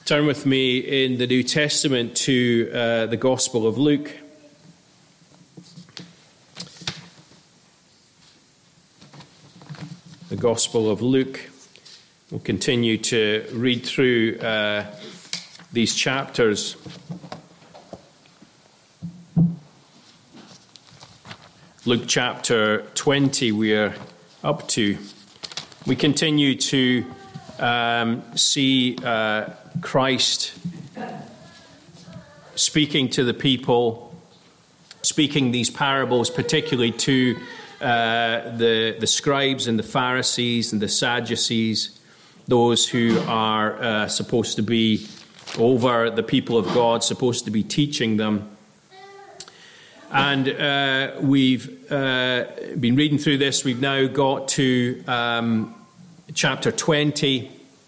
Turn with me in the New Testament to the Gospel of Luke. The Gospel of Luke. We'll continue to read through these chapters. Luke chapter 20 we're up to. We continue to see Christ speaking to the people, speaking these parables particularly to the scribes and the Pharisees and the Sadducees, those who are supposed to be over the people of God, supposed to be teaching them. And we've been reading through this. We've now got to chapter 20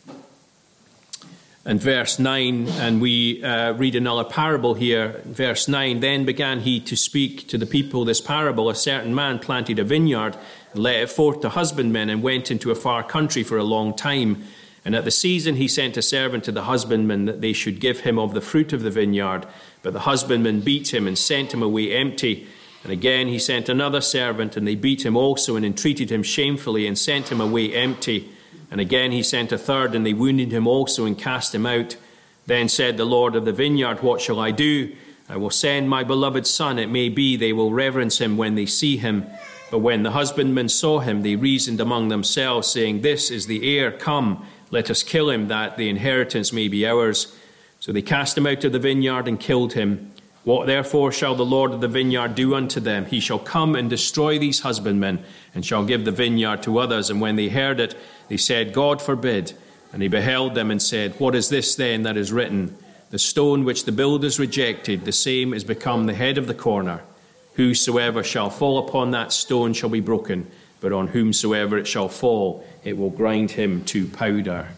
and verse 9, and we read another parable here. Verse 9, then began he to speak to the people this parable. A certain man planted a vineyard, and let it forth to husbandmen, and went into a far country for a long time. And at the season he sent a servant to the husbandmen that they should give him of the fruit of the vineyard. But the husbandmen beat him and sent him away empty. And again he sent another servant, and they beat him also and entreated him shamefully and sent him away empty. And again he sent a third, and they wounded him also and cast him out. Then said the Lord of the vineyard, what shall I do? I will send my beloved son. It may be they will reverence him when they see him. But when the husbandmen saw him, they reasoned among themselves, saying, this is the heir. Come, let us kill him, that the inheritance may be ours. So they cast him out of the vineyard and killed him. What therefore shall the Lord of the vineyard do unto them? He shall come and destroy these husbandmen, and shall give the vineyard to others. And when they heard it, they said, God forbid. And he beheld them and said, what is this then that is written? The stone which the builders rejected, the same is become the head of the corner. Whosoever shall fall upon that stone shall be broken, but on whomsoever it shall fall, it will grind him to powder.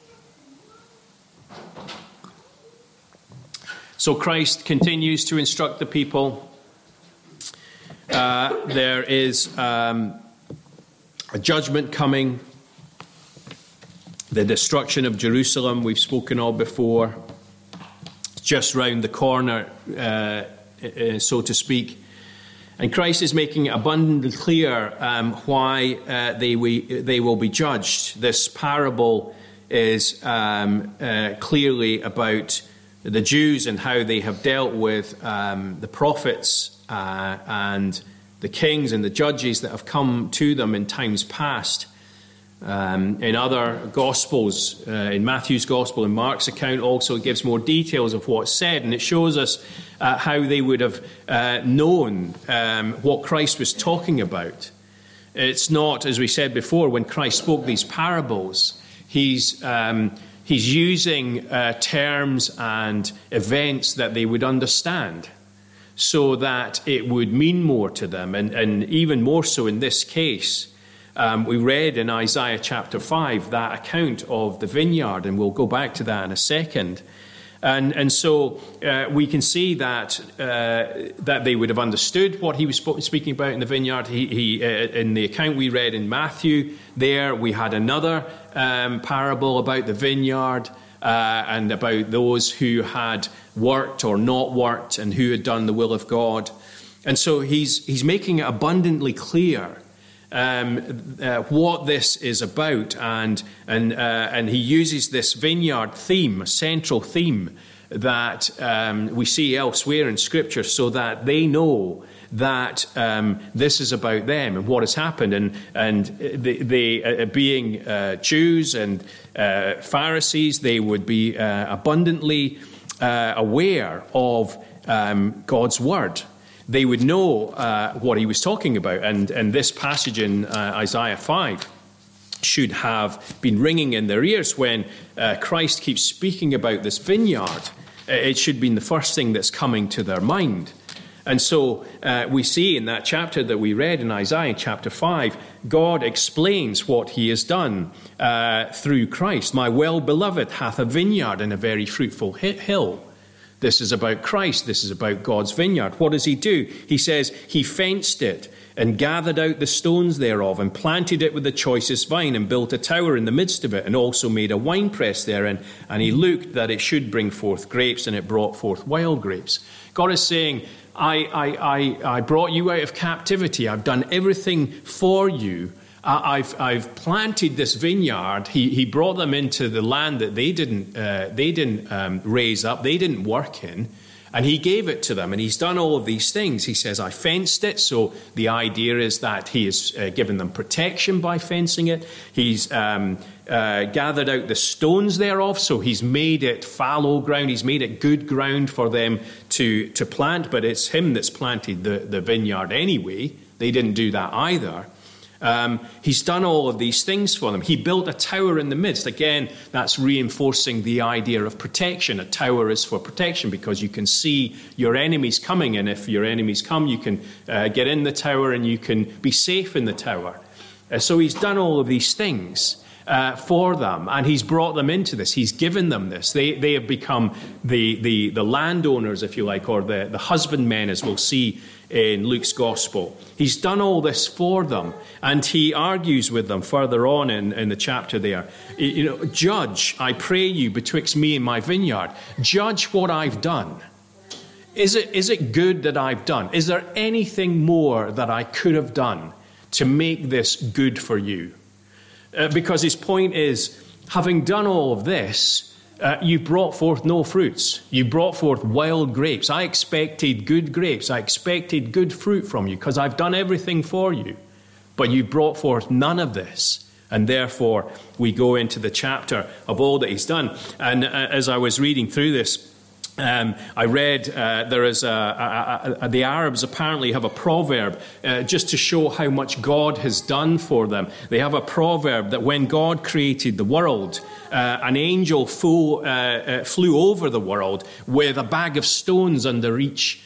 So Christ continues to instruct the people. There is a judgment coming. The destruction of Jerusalem, we've spoken of before, just round the corner, so to speak. And Christ is making it abundantly clear why they will be judged. This parable is clearly about the Jews and how they have dealt with the prophets and the kings and the judges that have come to them in times past. In other Gospels, in Matthew's Gospel and Mark's account also, it gives more details of what's said, and it shows us how they would have known what Christ was talking about. It's not, as we said before, when Christ spoke these parables, he's using terms and events that they would understand so that it would mean more to them, and even more so in this case. We read in Isaiah chapter 5 that account of the vineyard, and we'll go back to that in a second. And so we can see that they would have understood what he was speaking about in the vineyard. He in the account we read in Matthew, there we had another parable about the vineyard and about those who had worked or not worked and who had done the will of God. And so he's making it abundantly clear what this is about, and he uses this vineyard theme, a central theme that we see elsewhere in Scripture, so that they know that this is about them and what has happened, and they being Jews and Pharisees, they would be abundantly aware of God's word. They would know what he was talking about. And this passage in Isaiah 5 should have been ringing in their ears when Christ keeps speaking about this vineyard. It should be the first thing that's coming to their mind. And so we see in that chapter that we read in Isaiah chapter 5, God explains what he has done through Christ. My well-beloved hath a vineyard and a very fruitful hill. This is about Christ. This is about God's vineyard. What does he do? He says he fenced it and gathered out the stones thereof and planted it with the choicest vine and built a tower in the midst of it and also made a winepress therein. And he looked that it should bring forth grapes, and it brought forth wild grapes. God is saying, I brought you out of captivity. I've done everything for you. I've planted this vineyard. He brought them into the land that they didn't raise up, they didn't work in, and he gave it to them. And he's done all of these things. He says, I fenced it. So the idea is that he has given them protection by fencing it. He's gathered out the stones thereof. So he's made it fallow ground. He's made it good ground for them to plant. But it's him that's planted the vineyard anyway. They didn't do that either. He's done all of these things for them. He built a tower in the midst. Again, that's reinforcing the idea of protection. A tower is for protection because you can see your enemies coming, and if your enemies come, you can get in the tower and you can be safe in the tower. So he's done all of these things for them, and he's brought them into this. He's given them this. They have become the landowners, if you like, or the husbandmen, as we'll see in Luke's gospel. He's done all this for them, and he argues with them further on in the chapter there. Judge, I pray you, betwixt me and my vineyard. Judge what I've done. Is it good that I've done? Is there anything more that I could have done to make this good for you? Because his point is, having done all of this, you brought forth no fruits. You brought forth wild grapes. I expected good grapes. I expected good fruit from you because I've done everything for you. But you brought forth none of this. And therefore, we go into the chapter of all that he's done. And as I was reading through this, I read there is the Arabs apparently have a proverb just to show how much God has done for them. They have a proverb that when God created the world, an angel flew over the world with a bag of stones under each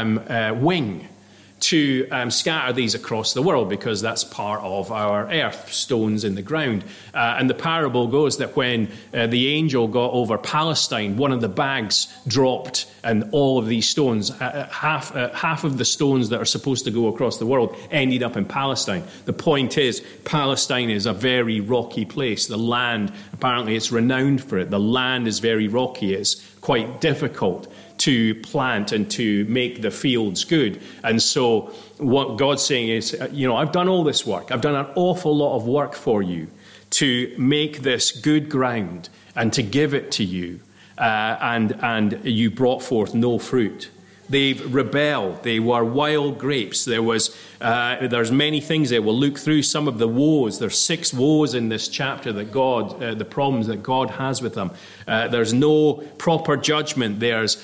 wing to scatter these across the world, because that's part of our earth, stones in the ground. And the parable goes that when the angel got over Palestine, one of the bags dropped, and all of these stones, half of the stones that are supposed to go across the world, ended up in Palestine. The point is, Palestine is a very rocky place. The land, apparently it's renowned for it. The land is very rocky. It's quite difficult to plant and to make the fields good. And so what God's saying is, I've done all this work. I've done an awful lot of work for you to make this good ground and to give it to you. And you brought forth no fruit. They've rebelled. They were wild grapes. There's many things there. We'll look through some of the woes. There's 6 woes in this chapter that the problems that God has with them. There's no proper judgment. There's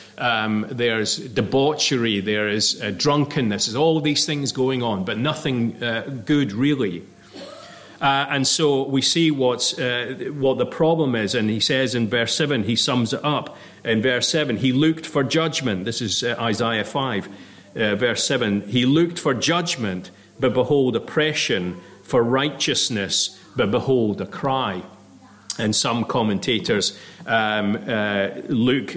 debauchery. There is drunkenness. There's all these things going on, but nothing good really. And so we see what the problem is. And he says in verse 7, he sums it up. In verse 7, he looked for judgment. This is Isaiah 5, verse 7. He looked for judgment, but behold, oppression, for righteousness, but behold, a cry. And some commentators look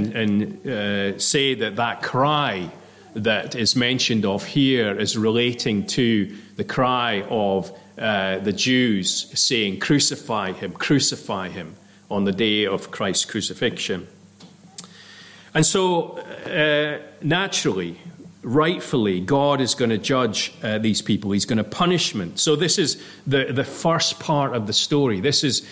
and say that cry that is mentioned of here is relating to the cry of the Jews saying, crucify him, on the day of Christ's crucifixion. And so, naturally, rightfully, God is going to judge these people. He's going to punish them. So this is the first part of the story. This is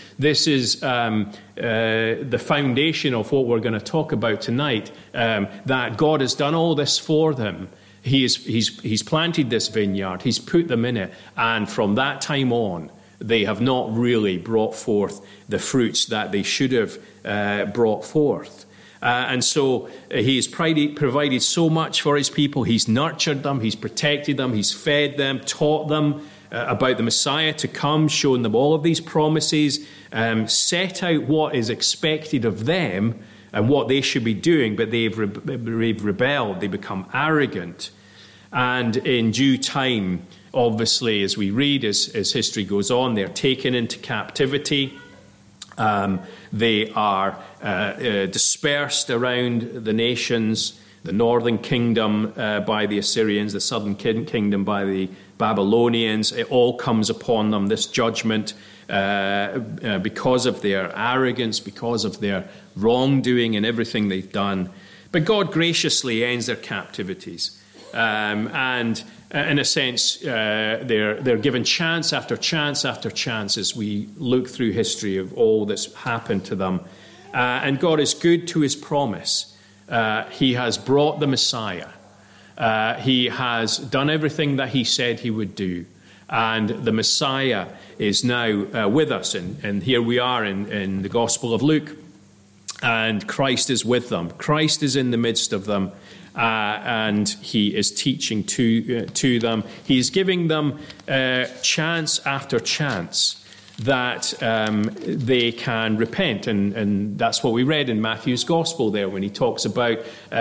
the foundation of what we're going to talk about tonight, that God has done all this for them. He's planted this vineyard. He's put them in it. And from that time on, they have not really brought forth the fruits that they should have brought forth. And so he has provided so much for his people. He's nurtured them. He's protected them. He's fed them, taught them about the Messiah to come, shown them all of these promises, set out what is expected of them and what they should be doing, but they've rebelled. They become arrogant. And in due time, obviously, as we read, as history goes on, they're taken into captivity. They are dispersed around the nations, the northern kingdom by the Assyrians, the southern kingdom by the Babylonians. It all comes upon them, this judgment, because of their arrogance, because of their wrongdoing and everything they've done. But God graciously ends their captivities. And in a sense, they're given chance after chance after chance as we look through history of all that's happened to them. And God is good to his promise. He has brought the Messiah. He has done everything that he said he would do. And the Messiah is now with us. And here we are in the Gospel of Luke. And Christ is with them. Christ is in the midst of them. And he is teaching to them. He is giving them chance after chance that they can repent. And that's what we read in Matthew's Gospel there when he talks about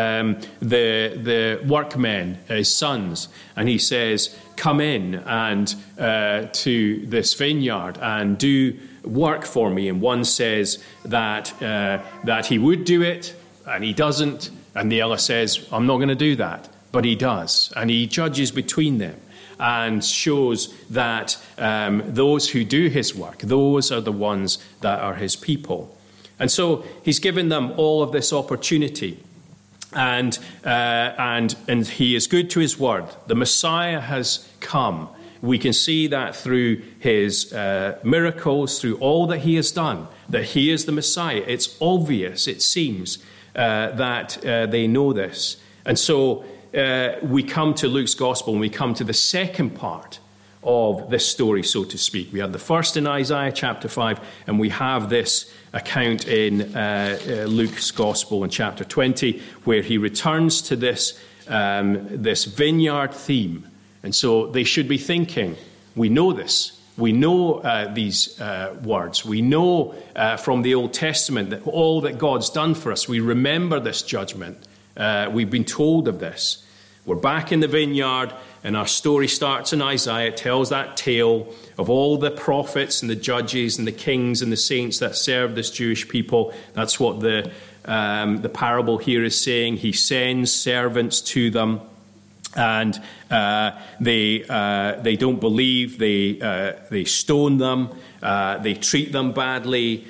the workmen, his sons. And he says, come in and to this vineyard and do work for me. And one says that he would do it, and he doesn't. And the other says, I'm not going to do that. But he does. And he judges between them and shows that those who do his work, those are the ones that are his people. And so he's given them all of this opportunity. And he is good to his word. The Messiah has come. We can see that through his miracles, through all that he has done, that he is the Messiah. It's obvious, it seems, that they know this. And so we come to Luke's Gospel and we come to the second part of this story, so to speak. We had the first in Isaiah chapter 5, and we have this account in Luke's Gospel in chapter 20, where he returns to this vineyard theme. And so they should be thinking, we know this. We know these words. We know from the Old Testament that all that God's done for us. We remember this judgment. We've been told of this. We're back in the vineyard, and our story starts in Isaiah. It tells that tale of all the prophets and the judges and the kings and the saints that served this Jewish people. That's what the parable here is saying. He sends servants to them. And they don't believe. They stone them. They treat them badly.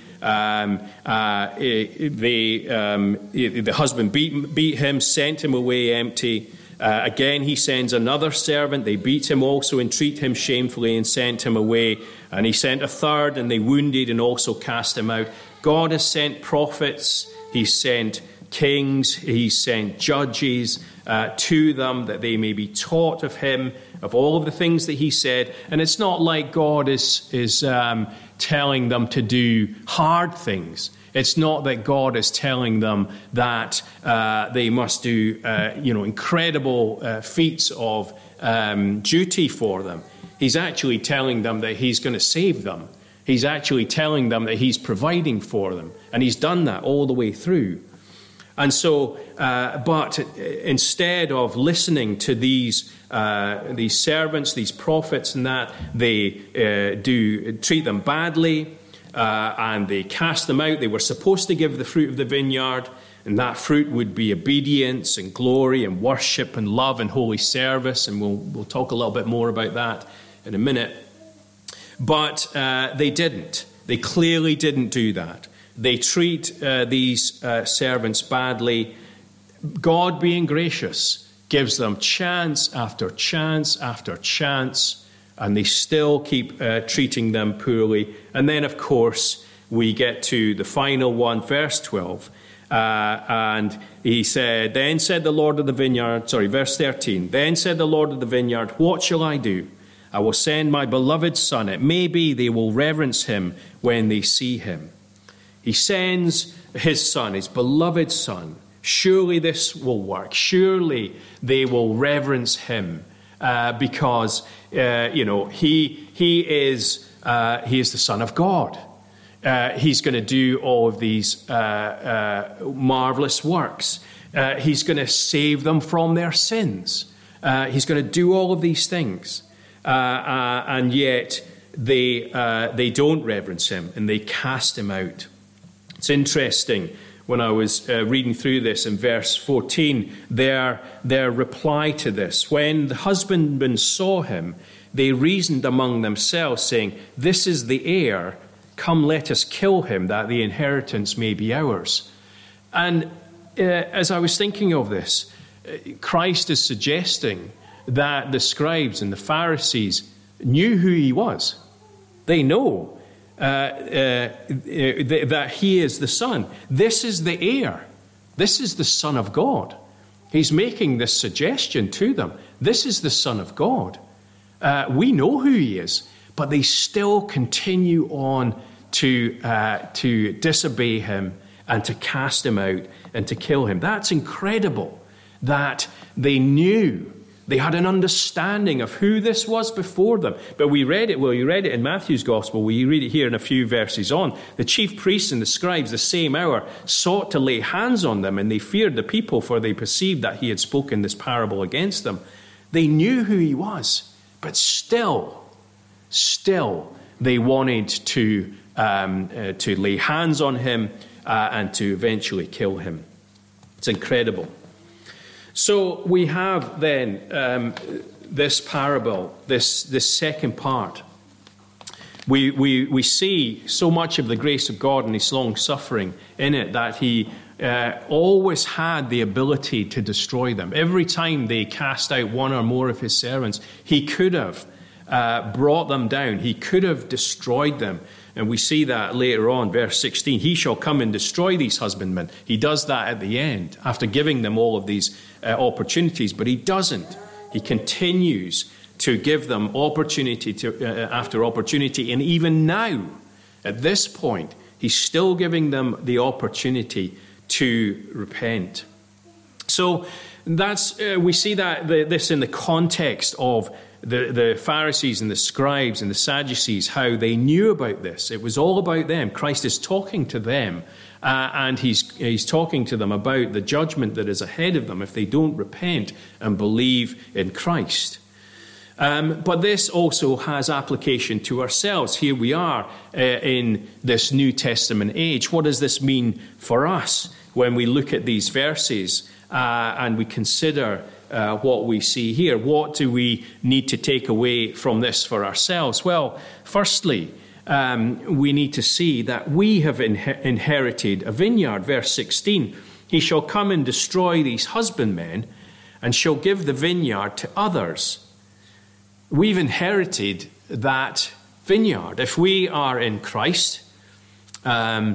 The husband beat him, sent him away empty. Again, he sends another servant. They beat him also and treat him shamefully and sent him away. And he sent a third, and they wounded and also cast him out. God has sent prophets. He's sent kings. He's sent judges to them that they may be taught of him, of all of the things that he said. And it's not like God is telling them to do hard things. It's not that God is telling them that they must do incredible feats of duty for them. He's actually telling them that he's going to save them. He's actually telling them that he's providing for them. And he's done that all the way through. And so, but instead of listening to these servants, these prophets, and that, they do treat them badly, and they cast them out. They were supposed to give the fruit of the vineyard, and that fruit would be obedience and glory and worship and love and holy service. And we'll talk a little bit more about that in a minute. But they didn't. They clearly didn't do that. They treat these servants badly. God, being gracious, gives them chance after chance after chance, and they still keep treating them poorly. And then, of course, we get to the final one, verse 12. And he said, then said the Lord of the vineyard, verse 13. Then said the Lord of the vineyard, what shall I do? I will send my beloved son. It may be they will reverence him when they see him. He sends his son, his beloved son. Surely this will work. Surely they will reverence him because he is the Son of God. He's going to do all of these marvelous works. He's going to save them from their sins. He's going to do all of these things, and yet they don't reverence him and they cast him out. It's interesting, when I was reading through this in verse 14, their reply to this: when the husbandmen saw him, they reasoned among themselves, saying, "This is the heir. Come, let us kill him, that the inheritance may be ours." And as I was thinking of this, Christ is suggesting that the scribes and the Pharisees knew who he was. They know that he is the Son. This is the heir. This is the Son of God. He's making this suggestion to them. This is the Son of God. We know who he is, but they still continue on to disobey him and to cast him out and to kill him. That's incredible that they knew. They had an understanding of who this was before them. But we read it, you read it in Matthew's Gospel. We read it here in a few verses on. The chief priests and the scribes the same hour sought to lay hands on them, and they feared the people, for they perceived that he had spoken this parable against them. They knew who he was, but still they wanted to lay hands on him and to eventually kill him. It's incredible. So we have then this parable, this second part. We see so much of the grace of God and his long suffering in it, that he always had the ability to destroy them. Every time they cast out one or more of his servants, he could have brought them down. He could have destroyed them. And we see that later on, verse 16. He shall come and destroy these husbandmen. He does that at the end, after giving them all of these opportunities. But he doesn't. He continues to give them opportunity after opportunity. And even now, at this point, he's still giving them the opportunity to repent. So that's we see that this in the context of the Pharisees and the scribes and the Sadducees, how they knew about this. It was all about them. Christ is talking to them, and he's talking to them about the judgment that is ahead of them if they don't repent and believe in Christ. But this also has application to ourselves. Here we are in this New Testament age. What does this mean for us when we look at these verses and we consider what we see here? What do we need to take away from this for ourselves? Well, firstly, we need to see that we have inherited a vineyard. Verse 16, he shall come and destroy these husbandmen and shall give the vineyard to others. We've inherited that vineyard. If we are in Christ, then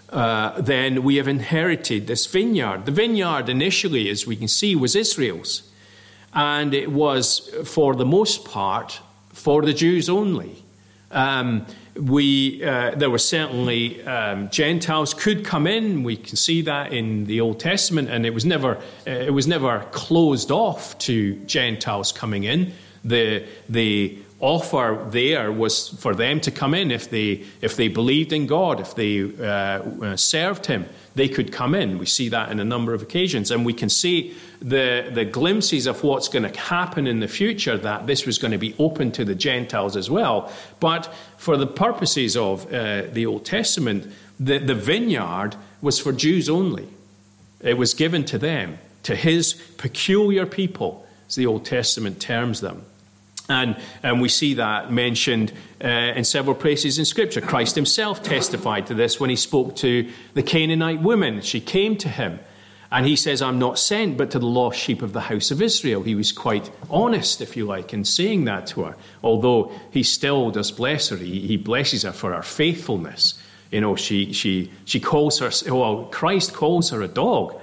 we have inherited this vineyard. The vineyard initially, as we can see, was Israel's. And it was, for the most part, for the Jews only. There were certainly Gentiles could come in. We can see that in the Old Testament, and it was never closed off to Gentiles coming in. The offer there was for them to come in if they believed in God, if they served him, they could come in. We see that in a number of occasions, and we can see the glimpses of what's going to happen in the future, that this was going to be open to the Gentiles as well. But for the purposes of the Old Testament, the vineyard was for Jews only. It was given to them, to his peculiar people, as the Old Testament terms them. And we see that mentioned in several places in Scripture. Christ himself testified to this when he spoke to the Canaanite woman. She came to him, and he says, I'm not sent but to the lost sheep of the house of Israel. He was quite honest, if you like, in saying that to her, although he still does bless her. He blesses her for her faithfulness. You know, she calls her, well, Christ calls her a dog,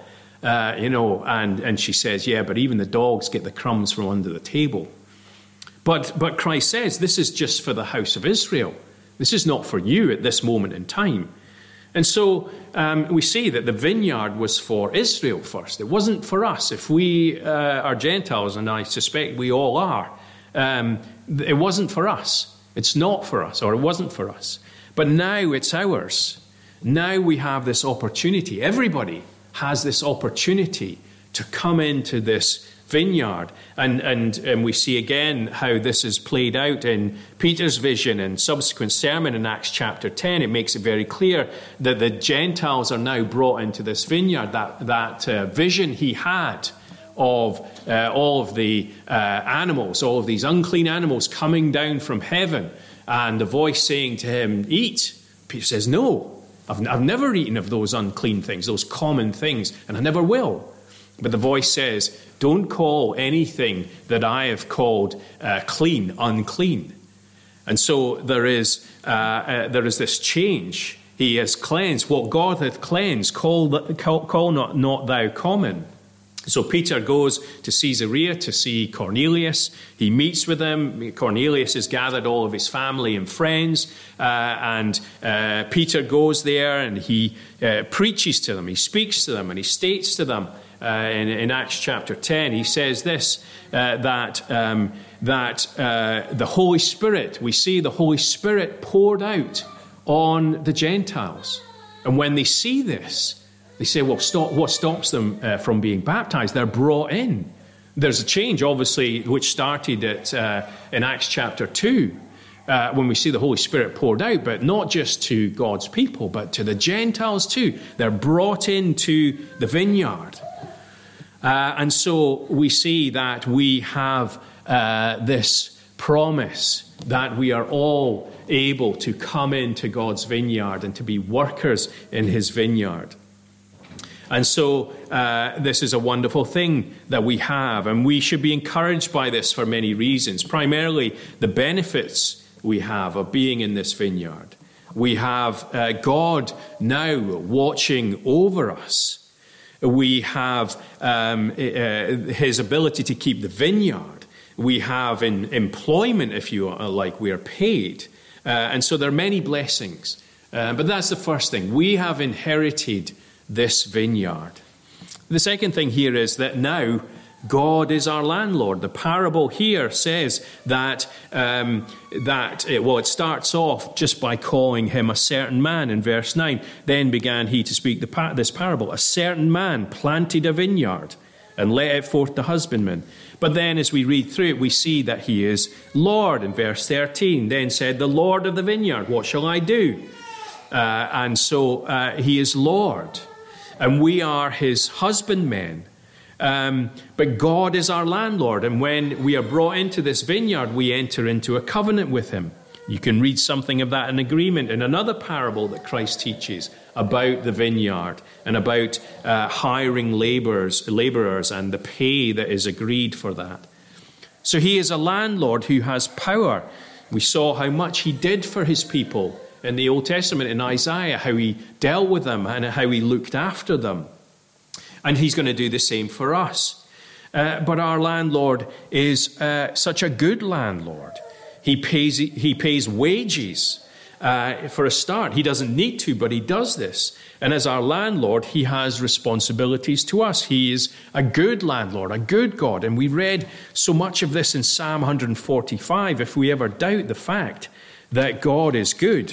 and she says, yeah, but even the dogs get the crumbs from under the table. But Christ says, this is just for the house of Israel. This is not for you at this moment in time. And so we see that the vineyard was for Israel first. It wasn't for us. If we are Gentiles, and I suspect we all are, it wasn't for us. It's not for us, or it wasn't for us. But now it's ours. Now we have this opportunity. Everybody has this opportunity to come into this vineyard. And we see again how this is played out in Peter's vision and subsequent sermon in Acts chapter 10. It makes it very clear that the Gentiles are now brought into this vineyard. That vision he had of all of the animals, all of these unclean animals coming down from heaven, and the voice saying to him, eat. Peter says, no, I've never eaten of those unclean things, those common things, and I never will. But the voice says, don't call anything that I have called clean, unclean. And so there is this change. He has cleansed what God hath cleansed, call not thou common. So Peter goes to Caesarea to see Cornelius. He meets with him. Cornelius has gathered all of his family and friends. And Peter goes there and he preaches to them. He speaks to them and he states to them in Acts chapter 10, he says this, that the Holy Spirit, we see the Holy Spirit poured out on the Gentiles. And when they see this, they say, well, what stops them from being baptized? They're brought in. There's a change, obviously, which started in Acts chapter 2, when we see the Holy Spirit poured out, but not just to God's people, but to the Gentiles too. They're brought into the vineyard. And so we see that we have this promise that we are all able to come into God's vineyard and to be workers in his vineyard. And so this is a wonderful thing that we have, and we should be encouraged by this for many reasons. Primarily, the benefits we have of being in this vineyard. We have God now watching over us. We have his ability to keep the vineyard. We have employment, if you like. We are paid. And so there are many blessings. But that's the first thing. We have inherited this vineyard. The second thing here is that now God is our landlord. The parable here says that, it starts off just by calling him a certain man in verse 9. Then began he to speak this parable. A certain man planted a vineyard and let it forth the husbandman. But then as we read through it, we see that he is Lord. In verse 13, then said the Lord of the vineyard, what shall I do? And so he is Lord. And we are his husbandmen. But God is our landlord. And when we are brought into this vineyard, we enter into a covenant with him. You can read something of that in agreement in another parable that Christ teaches about the vineyard and about hiring laborers and the pay that is agreed for that. So he is a landlord who has power. We saw how much he did for his people in the Old Testament, in Isaiah, how he dealt with them and how he looked after them. And he's going to do the same for us. But our landlord is such a good landlord. He pays wages for a start. He doesn't need to, but he does this. And as our landlord, he has responsibilities to us. He is a good landlord, a good God. And we read so much of this in Psalm 145. If we ever doubt the fact that God is good,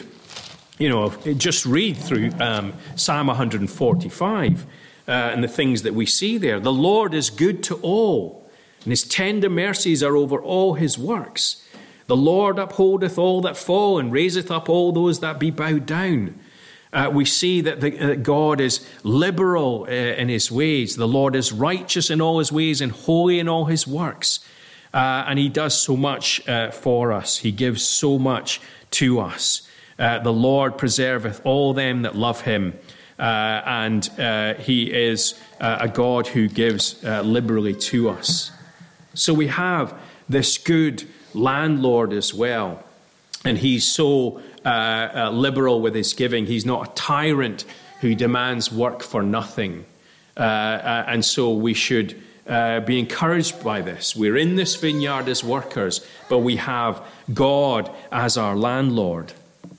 just read through Psalm 145 and the things that we see there. The Lord is good to all, and his tender mercies are over all his works. The Lord upholdeth all that fall, and raiseth up all those that be bowed down. We see that God is liberal in his ways. The Lord is righteous in all his ways and holy in all his works. And he does so much for us. He gives so much to us. The Lord preserveth all them that love him. And he is a God who gives liberally to us. So we have this good landlord as well. And he's so liberal with his giving. He's not a tyrant who demands work for nothing. And so we should be encouraged by this. We're in this vineyard as workers, but we have God as our landlord.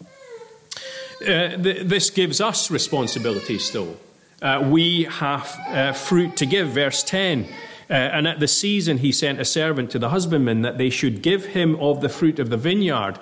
This gives us responsibilities still. We have fruit to give, verse 10. And at the season he sent a servant to the husbandman that they should give him of the fruit of the vineyard.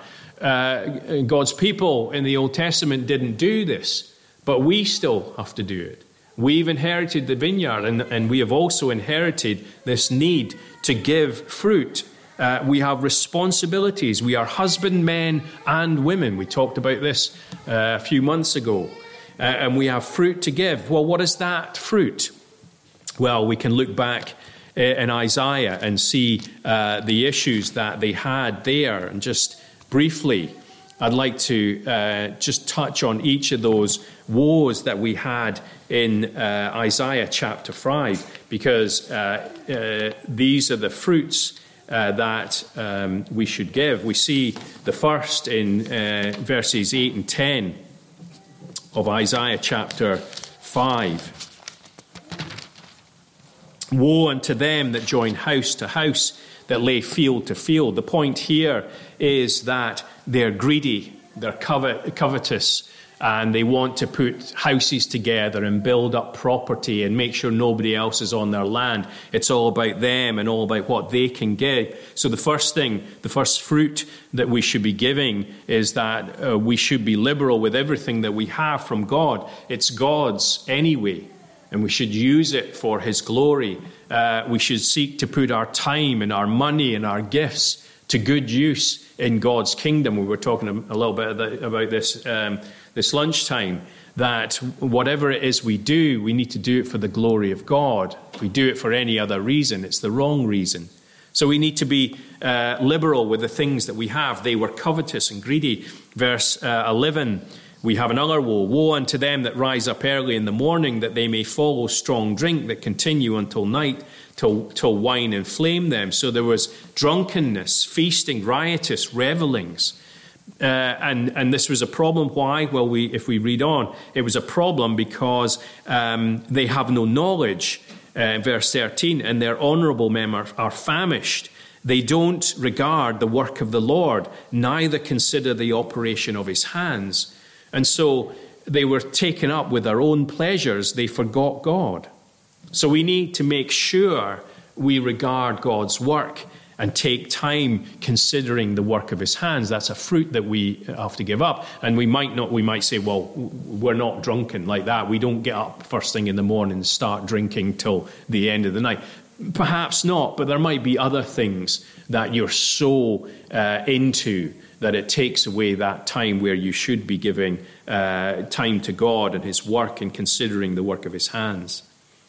God's people in the Old Testament didn't do this, but we still have to do it. We've inherited the vineyard, and we have also inherited this need to give fruit. We have responsibilities. We are husbandmen and women. We talked about this a few months ago. And we have fruit to give. Well, what is that fruit? Well, we can look back in Isaiah and see the issues that they had there. And just briefly, I'd like to just touch on each of those woes that we had in Isaiah chapter 5, because these are the fruits that we should give. We see the first in verses 8 and 10 of Isaiah chapter 5. Woe unto them that join house to house, that lay field to field. The point here is that they're greedy, they're covetous, and they want to put houses together and build up property and make sure nobody else is on their land. It's all about them and all about what they can give. So the first thing, the first fruit that we should be giving is that we should be liberal with everything that we have from God. It's God's anyway, and we should use it for His glory. We should seek to put our time and our money and our gifts to good use in God's kingdom. We were talking a little bit about this lunchtime, that whatever it is we do, we need to do it for the glory of God. If we do it for any other reason, it's the wrong reason. So we need to be liberal with the things that we have. They were covetous and greedy. Verse 11, we have another woe. Woe unto them that rise up early in the morning, that they may follow strong drink, that continue until night, till wine inflame them. So there was drunkenness, feasting, riotous, revelings. And this was a problem. Why? Well, if we read on, it was a problem because they have no knowledge. Verse 13, and their honourable men are famished. They don't regard the work of the Lord, neither consider the operation of His hands. And so they were taken up with their own pleasures. They forgot God. So we need to make sure we regard God's work and take time considering the work of His hands. That's a fruit that we have to give up. And we might say, well, we're not drunken like that. We don't get up first thing in the morning and start drinking till the end of the night. Perhaps not, but there might be other things that you're so into that it takes away that time where you should be giving time to God and His work and considering the work of His hands.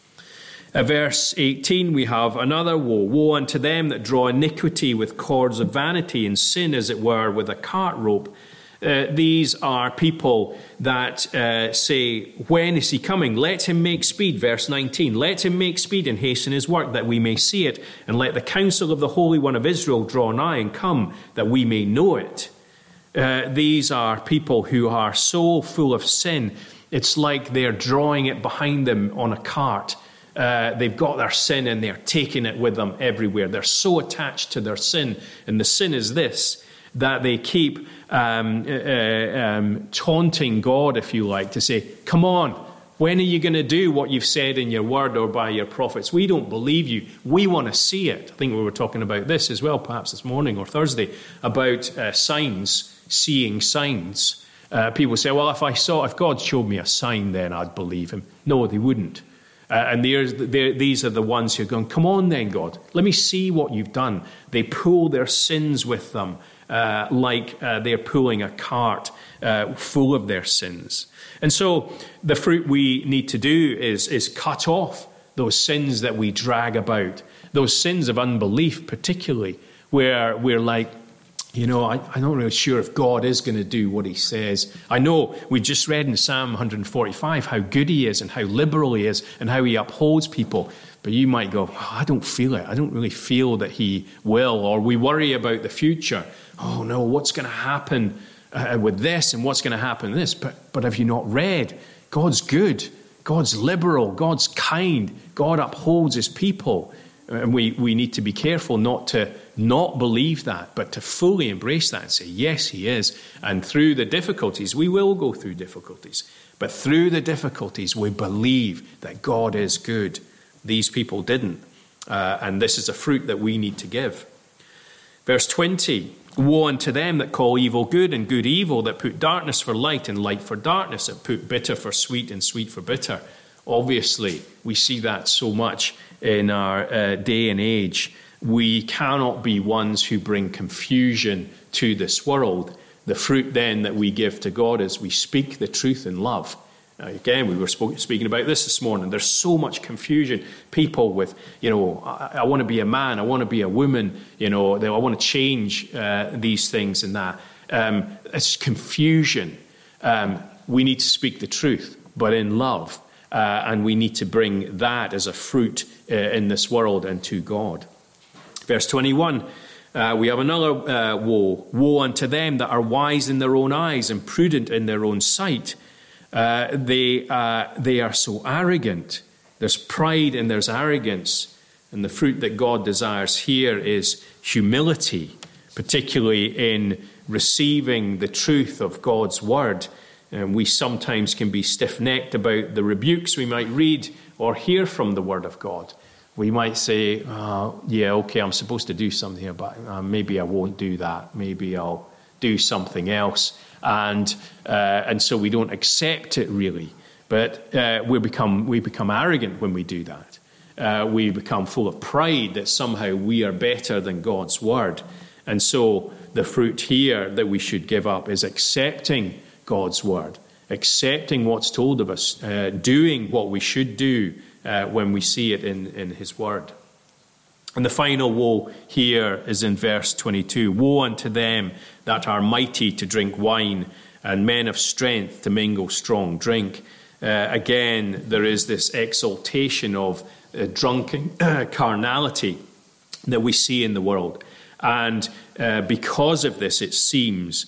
Verse 18, we have another woe. Woe unto them that draw iniquity with cords of vanity, and sin, as it were, with a cart rope. These are people that say, when is He coming? Let Him make speed. Verse 19, let Him make speed and hasten His work, that we may see it. And let the counsel of the Holy One of Israel draw nigh and come, that we may know it. These are people who are so full of sin. It's like they're drawing it behind them on a cart. They've got their sin and they're taking it with them everywhere. They're so attached to their sin. And the sin is this, that they keep taunting God, if you like, to say, come on, when are you going to do what you've said in your word or by your prophets? We don't believe you. We want to see it. I think we were talking about this as well, perhaps this morning or Thursday, about signs, seeing signs. People say, well, if God showed me a sign, then I'd believe Him. No, they wouldn't. And these are the ones who are going, come on then, God, let me see what you've done. They pull their sins with them like they're pulling a cart full of their sins. And so the fruit we need to do is cut off those sins that we drag about, those sins of unbelief particularly, where we're like, I'm not really sure if God is going to do what He says. I know we just read in Psalm 145 how good He is and how liberal He is and how He upholds people. But you might go, I don't feel it. I don't really feel that He will. Or we worry about the future. Oh no, what's going to happen with this and what's going to happen with this? But have you not read? God's good. God's liberal. God's kind. God upholds His people. And we need to be careful not to not believe that, but to fully embrace that and say, yes, He is. And through the difficulties, we will go through difficulties. But through the difficulties, we believe that God is good. These people didn't. And this is a fruit that we need to give. Verse 20, woe unto them that call evil good and good evil, that put darkness for light and light for darkness, that put bitter for sweet and sweet for bitter. Obviously, we see that so much in our day and age. We cannot be ones who bring confusion to this world. The fruit then that we give to God is we speak the truth in love. Again, we were speaking about this morning. There's so much confusion. People with, I want to be a man, I want to be a woman, I want to change these things and that. It's confusion. We need to speak the truth, but in love. And we need to bring that as a fruit in this world and to God. Verse 21, we have another woe. Woe unto them that are wise in their own eyes and prudent in their own sight. They are so arrogant. There's pride and there's arrogance. And the fruit that God desires here is humility, particularly in receiving the truth of God's word. And we sometimes can be stiff-necked about the rebukes we might read or hear from the word of God. We might say, I'm supposed to do something here, but maybe I won't do that. Maybe I'll do something else. And so we don't accept it really. But we become arrogant when we do that. We become full of pride that somehow we are better than God's word. And so the fruit here that we should give up is accepting God's word, accepting what's told of us, doing what we should do when we see it in his word. And the final woe here is in verse 22. Woe unto them that are mighty to drink wine, and men of strength to mingle strong drink. Again, there is this exaltation of drunken carnality that we see in the world. And because of this, it seems,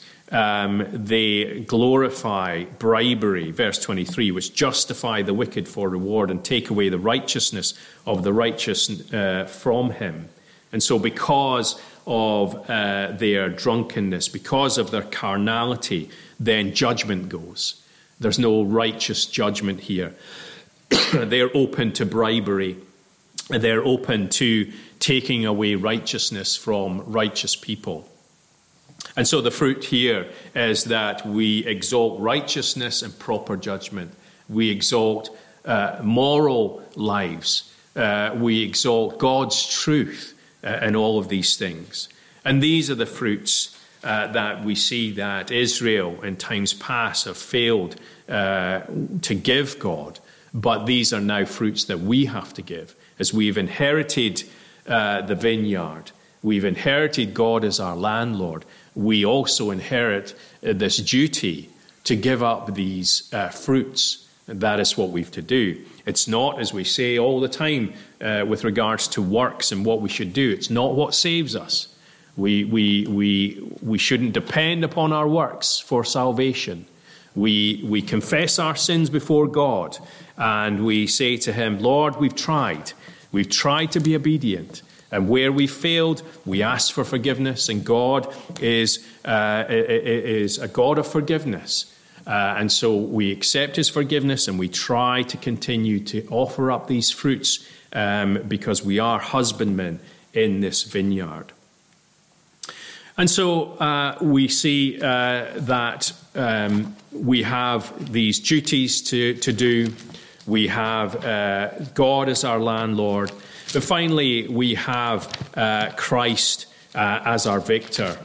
they glorify bribery, verse 23, which justify the wicked for reward and take away the righteousness of the righteous from him. And so because of their drunkenness, because of their carnality, then judgment goes. There's no righteous judgment here. They're open to bribery. They're open to taking away righteousness from righteous people. And so the fruit here is that we exalt righteousness and proper judgment. We exalt moral lives. We exalt God's truth and all of these things. And these are the fruits that we see that Israel in times past have failed to give God. But these are now fruits that we have to give. As we've inherited the vineyard, we've inherited God as our landlord, we also inherit this duty to give up these fruits. And that is what we've to do. It's not, as we say all the time with regards to works and what we should do, it's not what saves us. We shouldn't depend upon our works for salvation. We confess our sins before God and we say to him, Lord, we've tried. We've tried to be obedient. And where we failed, we ask for forgiveness. And God is a God of forgiveness. And so we accept his forgiveness and we try to continue to offer up these fruits because we are husbandmen in this vineyard. And so we see that we have these duties to do. We have God as our landlord. But finally, we have Christ as our victor.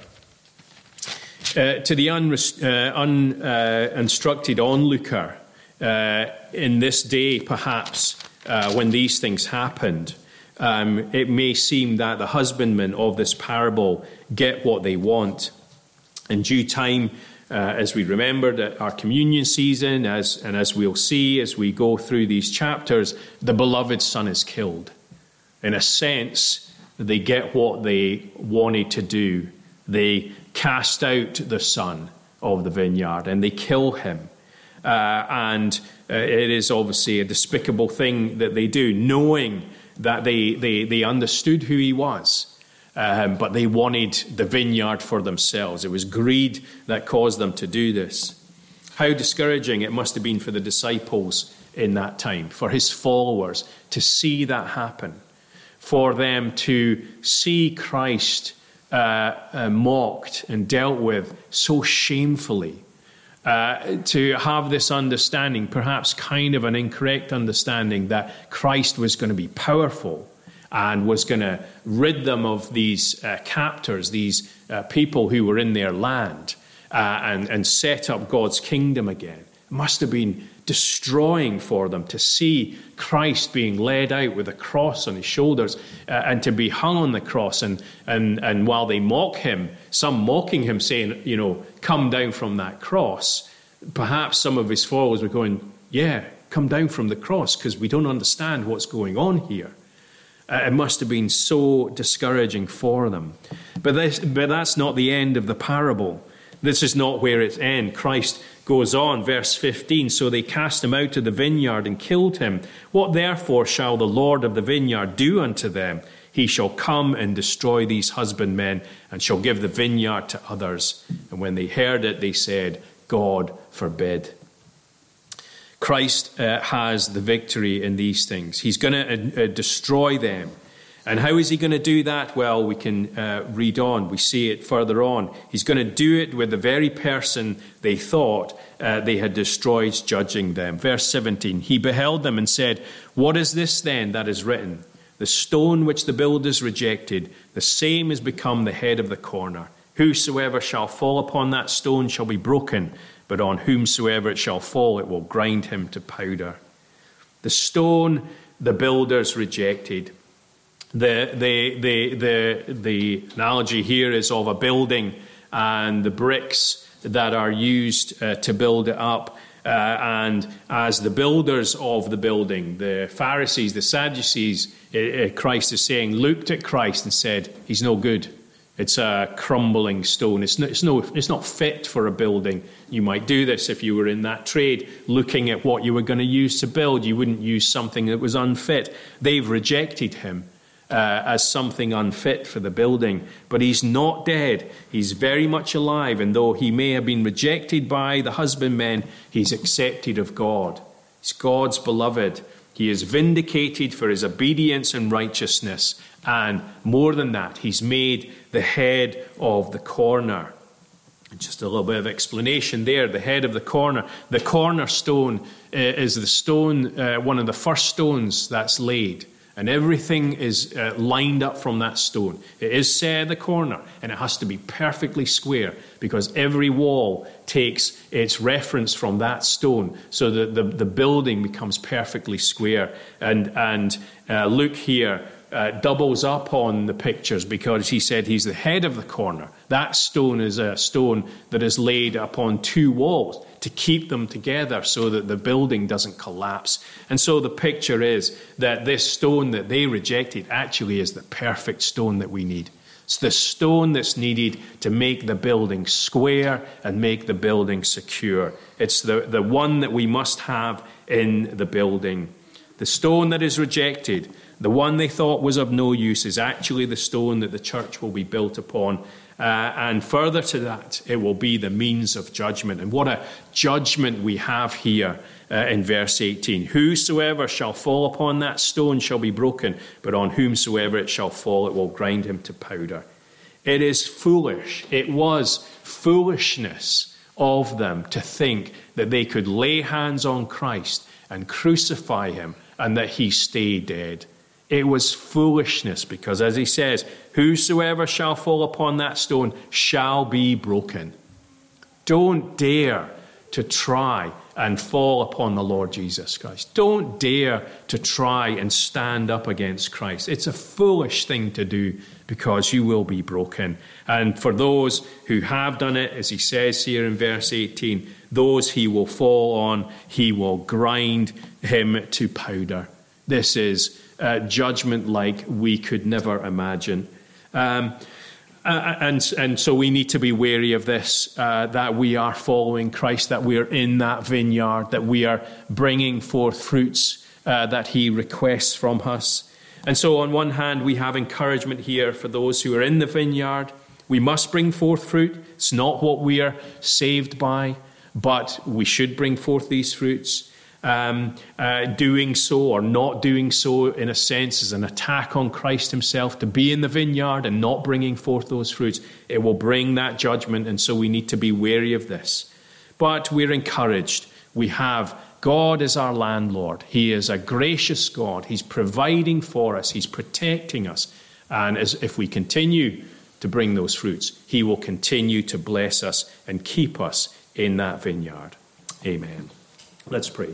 To the uninstructed onlooker, in this day, perhaps, when these things happened, it may seem that the husbandmen of this parable get what they want. In due time, as we remembered at our communion season, as we'll see as we go through these chapters, the beloved son is killed. In a sense, they get what they wanted to do. They cast out the son of the vineyard and they kill him. And it is obviously a despicable thing that they do, knowing that they understood who he was. But they wanted the vineyard for themselves. It was greed that caused them to do this. How discouraging it must have been for the disciples in that time, for his followers to see that happen, for them to see Christ mocked and dealt with so shamefully. to have this understanding, perhaps kind of an incorrect understanding, that Christ was going to be powerful and was going to rid them of these captors, these people who were in their land, and set up God's kingdom again. It must have been destroying for them to see Christ being led out with a cross on his shoulders, and to be hung on the cross. And while they mock him, some mocking him, saying, come down from that cross. Perhaps some of his followers were going, yeah, come down from the cross, because we don't understand what's going on here. It must have been so discouraging for them. But that's not the end of the parable. This is not where it ends. Christ goes on, verse 15, so they cast him out of the vineyard and killed him. What therefore shall the Lord of the vineyard do unto them? He shall come and destroy these husbandmen, and shall give the vineyard to others. And when they heard it, they said, God forbid. Christ has the victory in these things. He's going to destroy them. And how is he going to do that? Well, we can read on. We see it further on. He's going to do it with the very person they thought they had destroyed, judging them. Verse 17, he beheld them and said, what is this then that is written? The stone which the builders rejected, the same is become the head of the corner. Whosoever shall fall upon that stone shall be broken, but on whomsoever it shall fall, it will grind him to powder. The stone the builders rejected. The analogy here is of a building and the bricks that are used to build it up. And as the builders of the building, the Pharisees, the Sadducees, Christ is saying, looked at Christ and said, he's no good. It's a crumbling stone. It's not fit for a building. You might do this if you were in that trade, looking at what you were going to use to build. You wouldn't use something that was unfit. They've rejected him as something unfit for the building. But he's not dead. He's very much alive. And though he may have been rejected by the husbandmen, he's accepted of God. He's God's beloved. He is vindicated for his obedience and righteousness. And more than that, he's made the head of the corner. Just a little bit of explanation there. The head of the corner. The cornerstone is the stone, one of the first stones that's laid. And everything is lined up from that stone. It is set at the corner, and it has to be perfectly square, because every wall takes its reference from that stone, so that the building becomes perfectly square. And Luke here doubles up on the pictures, because he said he's the head of the corner. That stone is a stone that is laid upon two walls to keep them together so that the building doesn't collapse. And so the picture is that this stone that they rejected actually is the perfect stone that we need. It's the stone that's needed to make the building square and make the building secure. It's the one that we must have in the building. The stone that is rejected, the one they thought was of no use, is actually the stone that the church will be built upon. And further to that, it will be the means of judgment. And what a judgment we have here in verse 18. Whosoever shall fall upon that stone shall be broken, but on whomsoever it shall fall, it will grind him to powder. It is foolish. It was foolishness of them to think that they could lay hands on Christ and crucify him and that he stay dead. It was foolishness, because as he says, whosoever shall fall upon that stone shall be broken. Don't dare to try and fall upon the Lord Jesus Christ. Don't dare to try and stand up against Christ. It's a foolish thing to do, because you will be broken. And for those who have done it, as he says here in verse 18, those he will fall on, he will grind him to powder. This is judgment like we could never imagine. And so we need to be wary of this, that we are following Christ, that we are in that vineyard, that we are bringing forth fruits that he requests from us. And so on one hand, we have encouragement here for those who are in the vineyard. We must bring forth fruit. It's not what we are saved by, but we should bring forth these fruits. Doing so or not doing so, in a sense, is an attack on Christ himself. To be in the vineyard and not bringing forth those fruits, it will bring that judgment, and so we need to be wary of this. but we're encouraged. We have God as our landlord. He is a gracious God. He's providing for us. He's protecting us. And if we continue to bring those fruits, he will continue to bless us and keep us in that vineyard. Amen. Let's pray.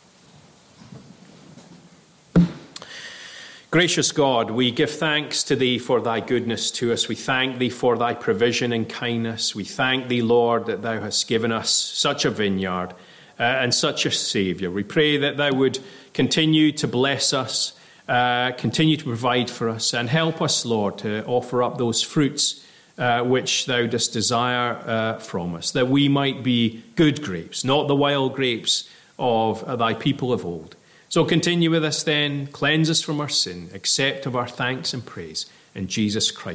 Gracious God, we give thanks to thee for thy goodness to us. We thank thee for thy provision and kindness. We thank thee, Lord, that thou hast given us such a vineyard and such a Saviour. We pray that thou would continue to bless us, continue to provide for us, and help us, Lord, to offer up those fruits which thou dost desire from us, that we might be good grapes, not the wild grapes of thy people of old. So continue with us then, cleanse us from our sin, accept of our thanks and praise. In Jesus Christ.